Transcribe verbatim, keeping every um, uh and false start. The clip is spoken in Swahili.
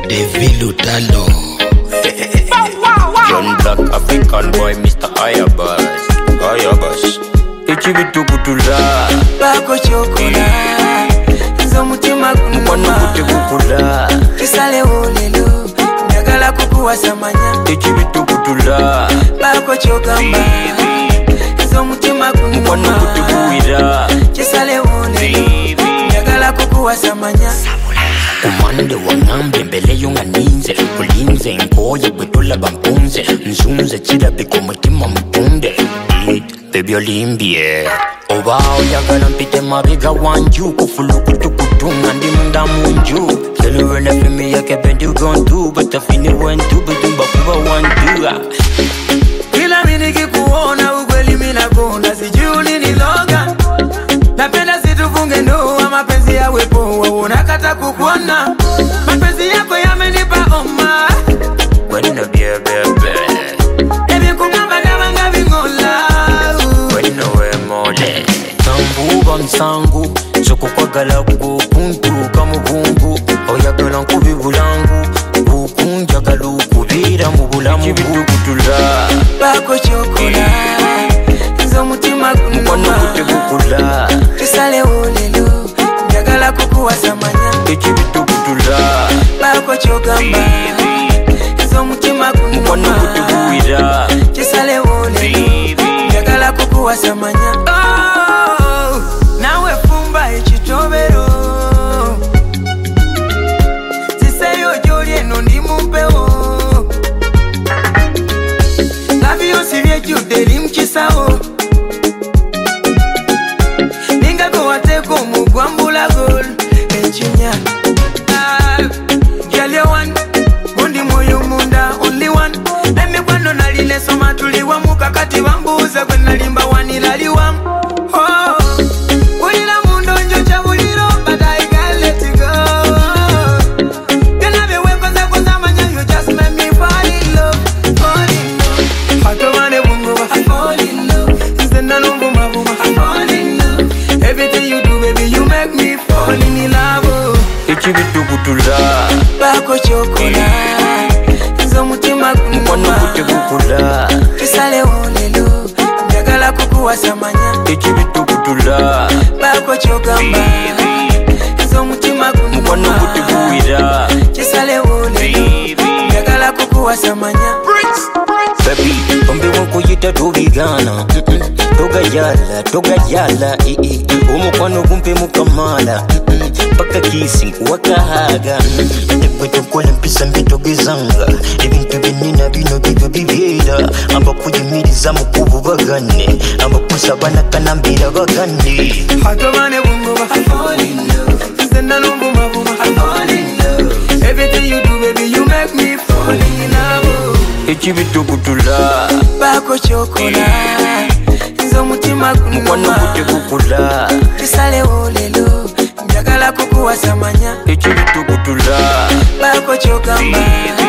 Devil Utalo John Black African boy Mister Ayabas Ayabas Ichi bitu kutula Bako chokola Zo mutima kunuma Mkwanu kute kukula Kisale olelo Nyagala kukuwa samanya Ichi bitu kutula Bako chokamba Zo mutima kunuma Mkwanu kute kuwira Kisale olelo Nyagala kukuwa samanya Kumande wangambe mbele yunga ninze Kulinze nkoye gwetula bampunze Nzunze chila biko mutima mpunde Baby olimbie Oba oyagala mpite mabiga wanju Kufuluku tukutunga ndi munda munju Seluwele fimi yake bendi ugondu Batafini wendu budumba kuba wandu Kila miniki kuona ukweli minakonda Sijuli niloga Napenda situfunge ndoa mapenzi ya wepo Unakata kukuona Mapenzi yako yamenipa oma Wena bie bebe Ebi kumamba dabanga bingola Wena we mole Nambuba msangu Soko kwa gala kukuntu Kamubungu Oyagala nkubi bulangu Kukunja galu kubira mubulamu Chibitu kutula Bako chokola Zo mutima kunuma Mkwanu kute kukula Kisale olelo Nyagala kukuwa samanya Chibitu kutula Bako chokamba Zo mutima kunuma Mkwanu kute kuwira Kisale olelo Nyagala kukuwa samanya Oh, nawe fumba echitobero Ziseyo joli eno ndi mupeo Labiyo sivye jude limchisawo Ninga wateko mugwambula gol Enchinya Girl you one Mundi moyo munda only one Emi kwano naline soma tuliwa mukakati wambuza Kwe nalimba wanilaliwa Oh Ulila mundo njocha uliro But I can't let it go Gana bewe koza koza manya You just make me fall in love Fall in love Hato wane bungo I fall in love Nzenda numbu mabuma I fall in love Everything you do baby you make me fall in love Ichi bitu kutula Bako chokola Zo mutima Mkwanu kunuma kute kukula Kisale olelo Nyagala kukuwa samanya Ichi bitu kutula Bako chokamba Zo mutima Mkwanu kunuma kute kuwira Kisale olelo Nyagala kukuwa samanya Baby, ombe wanko yita tobigana Toga yala, toga yala Omukwano kumpe mukamala Paka kissing wakahaga Tegweto kwale mpisa mbito gezanga Ebintu binina bino bibyo bibera Amba kuyimiriza mukubu bagane Amba kusabana kanambira bagane Hato mane bungo ba I fall in love Zenda numbu mabuma I fall in love Everything you do baby you make me fall in love Ichi bitu kutula Bako chokola Zo mutima Mkwanu kunuma kute kukula Kisale olelo Nyagala kukuwa samanya Ichi bitu kutula Bako chokamba